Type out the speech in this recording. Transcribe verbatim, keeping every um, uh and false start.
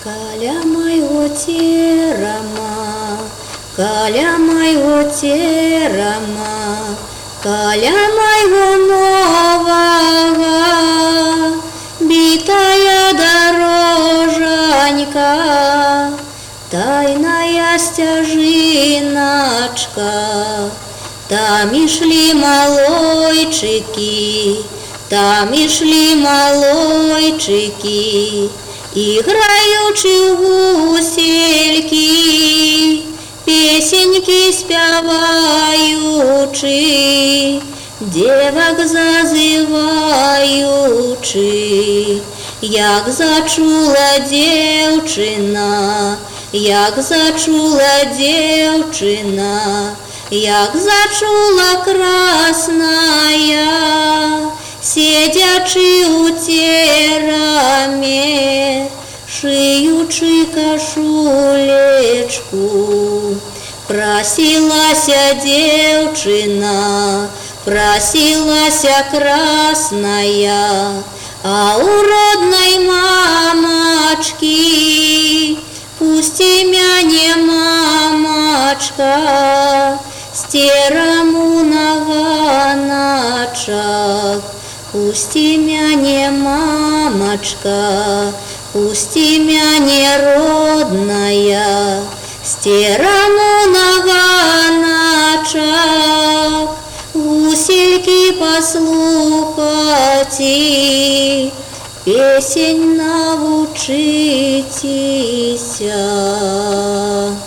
Каля майго терама, каля майго терама, каля майго новага, битая дорожанька, тайная стяжиначка, там ішли малойчики, там ішли малойчики, іграючи гусельки, песеньки спяваючи, девок зазиваючи, як зачула дівчина, як зачула дівчина, як зачула красная, сидячи у тераме, шиючи кашулечку, просилася девчина, просилася красная, а у родной мамочки пусти меня, мамочка, с терому на ганачок, пусти меня, мамочка, пусти меня, родная, с терому на ганачок, гусельки послухати, песень научитеся.